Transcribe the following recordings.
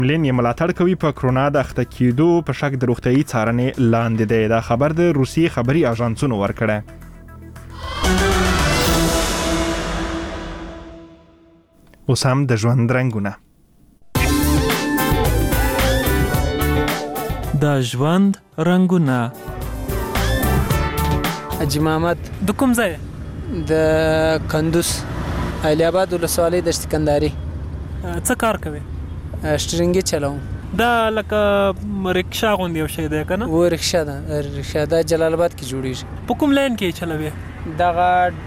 کرملین یې ملاتړ کوي په کرونا د اخته کېدو په شک د روغتیايي څارنې لاندې دی. دا خبر د روسیې خبري اژانسونو ورکړی. اوس هم د ژوند رنګونه. د ژوند رنګونه. حاجی محمد د کوم ځای؟ د کندوز علي آباد ولسوالۍ د سکندري. څه کار کوي؟ شټرنګي چلاوم. دا لکه رکشا غوندې یو شی دی کنه؟ و رکشا ده. رکشا د جلال آباد کې جوړیږي. په کوم لاین کې چلوي؟ دغه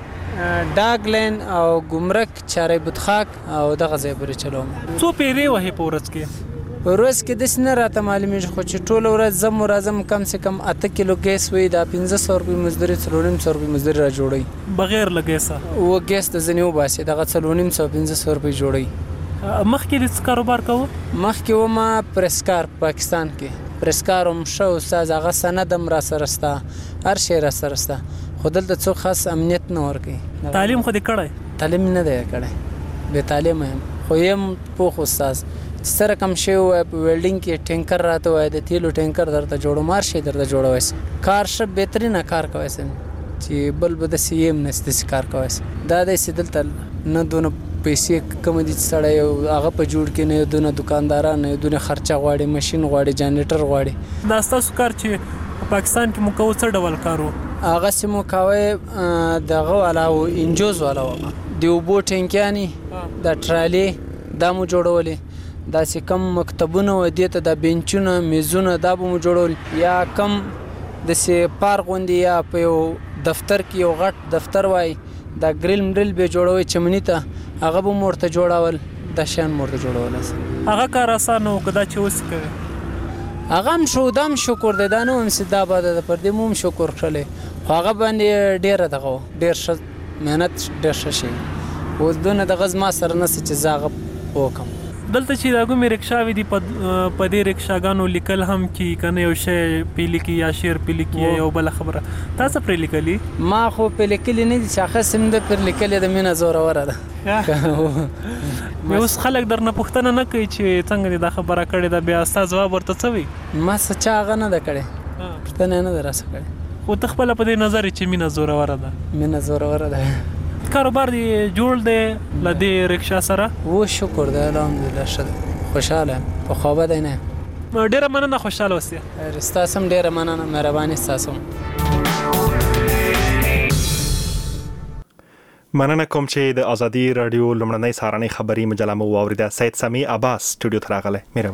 ډاګ لین او ګمرک چارې بتخاک او دغه ځای پورې چلوم. څو پیرې وهي په ورځ کې؟ په ورځ کې داسې نه راته معلومیږي خو چې ټوله ورځ زم و راځم کم سے کم 8 کیلو ګیس وي. دا 1500 روپۍ مزدوري 450 روپۍ مزدوري را جوړوي بغیر له ګیسه. و ګیس د ځینې وباسي دغه 450 روپۍ جوړوي. مخکې د څه کاروبار کوو؟ مخکې ومه پرسکار پاکستان کې پرسکار هم ښه استاد هغه سند هم را سره شته هر شی را سره شته خو دلته څوک خاص امنیت نه ورکوي. تعلیم خو دې کړی؟ تعلیم نه دی کړی بې تعلیمه یم خو یم پوخ استاد. سره کم شی وای په ویلډینګ کې ټینکر راته وای د تیلو ټینکر درته جوړوم هر شی درته جوړوي کار ښه بهترینه کار کوي چې بل به داسې یم نه داسې کار کوي. دا داسې دلته نه دونه پیسې کم دي چې سړی هغه په جوړ کې نه دونه دکانداران نه دونه خرچه غواړي ماشین غواړي جنریټر غواړي. دا ستاسو کار چې په پاکستان کې مو کوو څه ډول کار و؟ هغه چې مو کوی دغه والا و انجوز والا و د اوبو ټینکیانې د ټرالې دا مو جوړولې. داسې کم مکتبونه و دې ته د بینچونه میزونه دا به مو جوړول یا کم داسې پارک غوندې یا په یو دفتر کې یو غټ دفتر وای دا ګریل مډریل به جوړوي چمنی ته هغه به مو ورته جوړول د شان مو ورته جوړول. هغه کار اسانه و که دا چې اوس کوي؟ هغه هم شو دا هم شکر دی دا نه وایم چې دا به د پر دې مو هم شکر کړلی خو هغه باندې ډېره دغه و ډېر ښه محنت ډېر ښه شی اوس دونه دغه زما سره نشته چې زه هغه وکړم. دلته چې دا کومې رکشاوې دي په دې رکشاګانو لیکل هم کي که نه یو شی پې لیکي یا شعر پې لیکي یو بله خبره تا څه پرې لیکلي؟ ما خو پې لیکلي نه دي چې اخس هم ده پرې لیکلې د مینه زوروره ده. اوس خلک درنه پوښتنه نه کوي چې څنګه دې دا خبره کړې ده بیا ستا ځواب ورته څه وي؟ ما څه چا هغه نه ده کړې پوښتنه نه ده راسه کړې خو ته خپله په دې نظر چې مینه زوروره ده؟ مینه زوروره ده. کاروبار دی جوړ دی له دې رکشا سره؟ و شکر دی الحمدلله ښه دی خوشحاله یم په خوابه دی نه یم. ډېره مننه خوشحاله اوسې. ستاسو هم ډېره مننه مهرباني ستاسو هم. مننه کوم چې د ازادي رادیو لومړنۍ سهارنۍ خبري مجله مو واوریده. سید سمی عباس سټوډیو ته راغلی.